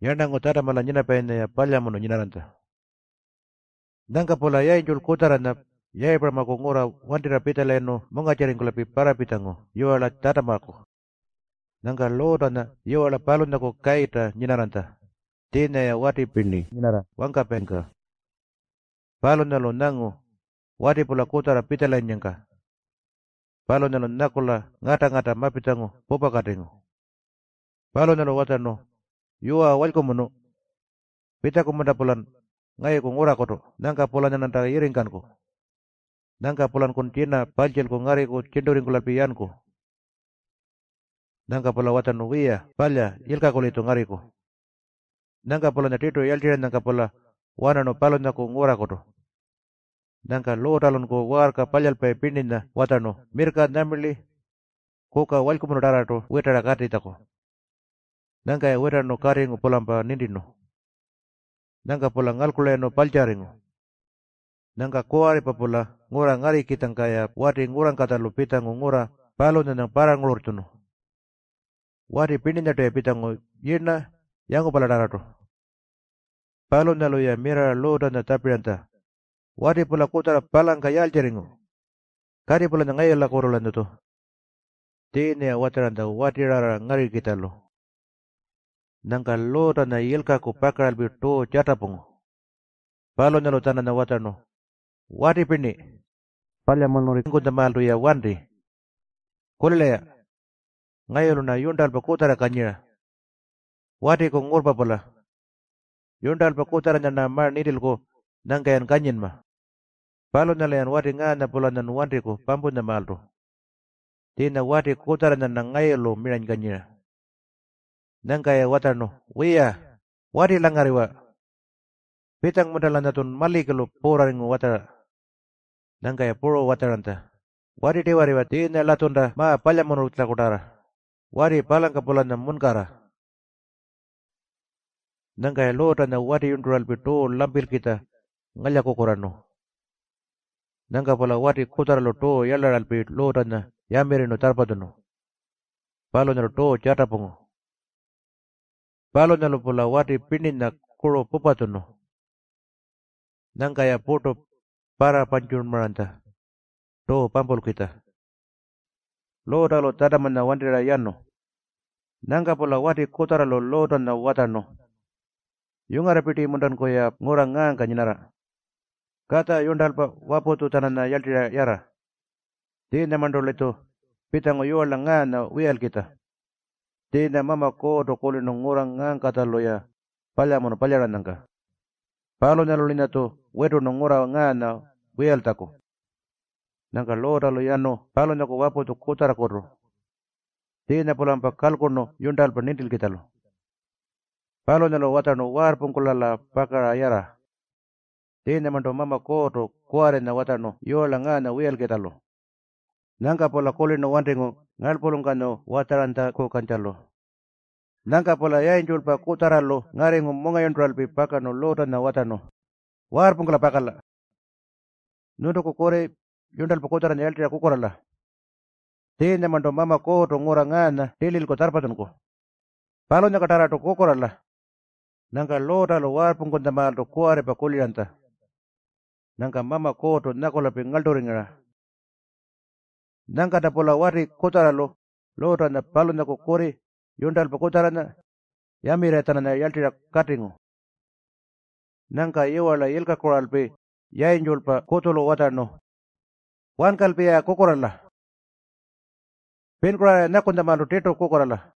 Yandango tata mala nyina pene ya palya mono nyinaranta. Nangka pola ya injul kutarana ya ibrama ko ngora wandira pitaleno monga jaring kulapi para pitango yo ala tata mako. Nangka lodana yo ala palunda ko kaita nyinaranta. Tina ya wati pini nyinara wangka penka. Palunda lo nangu wati pola kutara pitalenyangka. Palunda lo nakula ngata-ngata mapitango popa katengo. Palunda lo watano yuwa walkomuno pita kumanda pulan ngai ko ngora koto nangka pulan nanta iringkan ko nangka pulan kun tina paljel ko ngari ko cendoring kulapian ko nangka pula watan wiya palya ilka ko lito ngari ko nangka pulan tito yaltira nangka pula wana no palon ko ngora koto nangka lo talon ko warka paljal pe pinina watano mirka namili koka walkomuno darato wetara kati tako nangka ya wera no karingo polampa nindino. Nangka pola ngalkule no paljaringo. Nangka kuari papula ngura ngari kitang kaya wati ngurang kata lupitang ngura palo nang parang ngulurtuno. Wati pindinda te pitang yirna yango pala darato. Palo nalo ya mira lo dana tapiranta. Wati pola kutara palang kaya aljaringo. Kari pola nangaya la korolando to. Tine ya wataranta wati rara ngari kita lo. Nangka lota na ilka ko pakal bito jatapungo. Palo na lotana na watano. Wati pini. Palya manuri kunta malu ya wandi. Kulilaya. Ngayon na yundal pa kutara kanyira. Wati ko ngurpa pala. Yundal pa kutara na mar nidil ko nangkayan kanyin ma. Palo na layan wati nga na pula nan wandi ko pampun na malu. Tina wati kutara na ngayolo miran kanyira. Nangkaya watano, wiya, wadi langariwa. Pitang madalan natun mali kalau poraring watara. Nangkaya puro wataranta. Wadi dewariwa tina latunda ma palya menurut lakutara. Wadi palang kapulan na munkara. Nangkaya lota na wadi yundural pito lampil kita ngalya kukurano. Nangka pala wadi kutara lo to yalaral pit lota na yamirino tarpatuno. Palo na lo to jatapungo. Palo na pula wati pinin na kuro pupatuno. Nangkaya puto para pancur maranta. To pampul kita. Lo dalo tadaman na wandira yano. Nangka pula wati kutara lo lodan na watano. Yung arapiti mundan ko ya ngurang ngang kanyinara. Kata yundal pa waputu tanan na yaldira yara. Di naman dolito pitang uyuwala nga na wiyal kita. Tina mama ko do kuli nung ngurang ngang kata loya palya mono palyaran nangka. Palo na lulina to wedo nung ngurang nga na wiyal tako. Nangka loda loyano palo na ko wapo to kutara koro. Tina pulang pa kalkono yundal pa nintil kita lo. Palo na lo watano warpong kulala pakara yara. Tina man do mama ko to kuare na watano yola nga na wiyal kita lo. Nangka pola kuli no wandingo ngal pulong kano wataranta ko kancalo. Nangka pola ya injul pa kutaralo ngaringo monga yondral pi pakano lota na watano. War pungkala pakala. Nundo ko kore yondal pa kutaran yaltira kukurala. Tine mando mama ko to ngura ngana tilil ko tarpatun ko. Palo nya katara to kukurala. Nangka lota lo war pungkunda mal to kuare pa kuliranta. Nangka mama ko to nakola pi ngaldoringara. Nangka da pola wari kutaralo lota na palo na ko kore yundal pa kutarana yamire tanana yaltira katingo. Nangka iwala ilka koralpe ya injul pa kotolo watano. Wan kalpe ya kukurala. Pen kurala nakunda malu teto kukurala.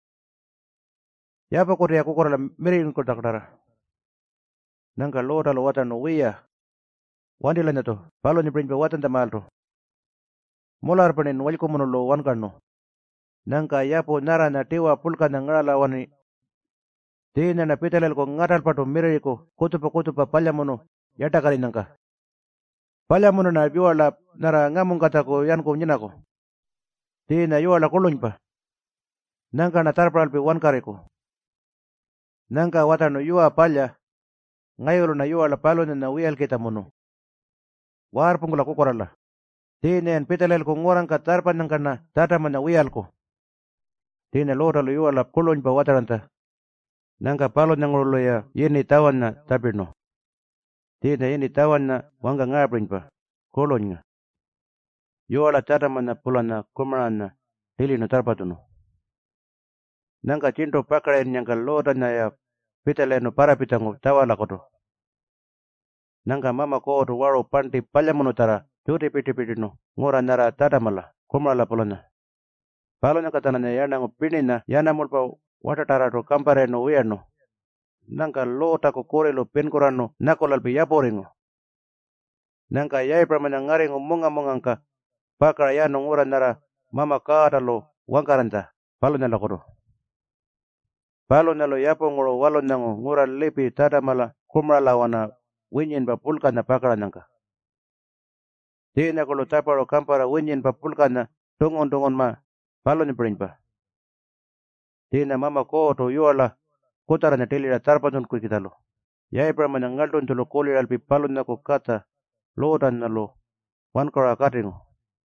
Yapa kore ya kukurala mirin ko takdara. Nangka lota lo watano wiya. Wandila na to palo ni prinpe watan tamalto. Molar panin waliko monulo wan kano. Nangka yapo nara na tiwa pulka na ngarala wani. Tina na pitalel ko ngatal pato miriri ko kutupa palya mono yata kali nangka. Palya mono na biwala nara ngamong kata ko yan ko nyina ko. Tina yuwala kulun pa. Nangka na tarpal pi wan kare ko. Nangka watano yuwa palya. Ngayolo na yuwala palo na wiyal kita mono. War pungkula kukurala. Tina yan pitalel ko ngorang katarpan nangka na tataman na wiyal ko. Tina lota lo yuwala kulun pa wataranta. Nangka palonyangulo ya ini tawanna tapino. Tina ini tawanna wanga ngaprinpa kolonya. Yoala tatamana pulana kumarana hilino tarpatuno. Nangka cinto pakarain nyangka lodana ya pitaleno parapitangu tawala koto. Nangka mama kootu waro panti palyamunutara tuti piti-pitino ngora nara tatamala kumarala pulana. Palonya katananya yanangu pinina yanamulpa watatarato kampareno uyano. Nangka lotako korelo penkurano nakolalpi yaporingo. Nangka yaipramanya ngaringo munga-mungangka pakara yano ngora nara mama kaatalo wangkaranta palonya lakoto. Palonya lo yapongoro walonyango ngora lipi tatamala kumarala wana winyin pa pulkana pakara nangka. Tina kolo taparo kampara winyin pa pulkana tungon-tungon ma palonya perinpa. Tina mama kooto yuala kutaranya tilira tarpatun kuikitalo. Yaipramanya ngaldun tulo koliralpi palonya ko kata lotan nalo wankara katingo.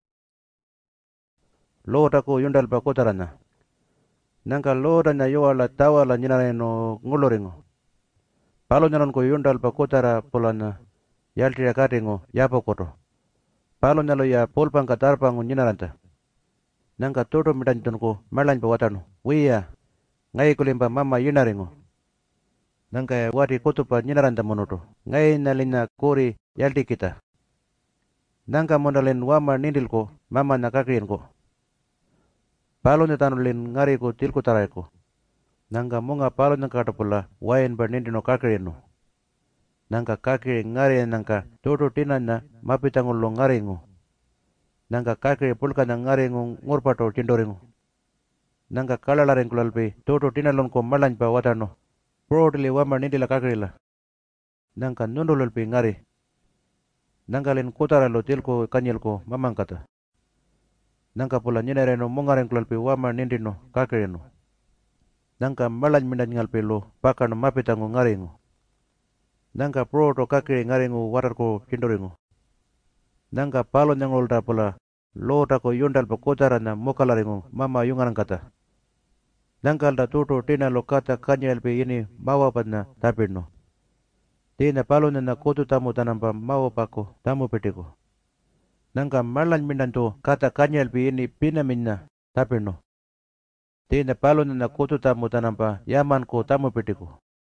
Lotako yundalpa kutarana. Nangka lotanya yuala tawala nyinareno nguluringo. Palonyanon ko yundalpa kutara pulana yaltira katingo yapokoto. Palonyalo ya pulpangka tarpangu nyinaranta. Nangka tuto midantun ko marlanpa watano. Wiya ngai kulimpa mama yinaringo. Nangka wati kutupa nyinaranta monoto. Ngai nalina kuri yalti kita. Nangka mondalin wama nindil ko mama nakakriin ko. Palonya tanulin ngari ko tilku tarai ko. Nangka munga palonya katapula wain ba nindino kakriino. Nangka kakri ngari nangka tutu tinana mapitangulo ngaringo. Nangka kakri pulkana ngaringo ngurpato cindoringo. Nangka kalalaring kulalpi tutu tinalon ko malanjpa watano. Protili wama nindila kakrila. Nangka nundululpi ngari. Nangka lin kutaralo tilko kanyilko mamangkata. Nangka pula nyinareno mungaring kulalpi wama nindino kakrino. Nangka malanj mindan ngalpi lo pakano mapitango ngaringo. Nangka proto kakri ngaringo watarko cindoringo. Nangka palon yang ulta pula lotako yundal pakotarana mokalaringo mama yungaran kata. Nangka alda tuto tina lo kata kanyalpi ini mawapadna tapirno. Tina palon na kutu tamu tanampa mawapako tamu petiko. Nangka malanj mindan to kata kanyalpi ini pinaminna tapirno. Tina palon na kutu tamu tanampa yaman ko tamu petiko.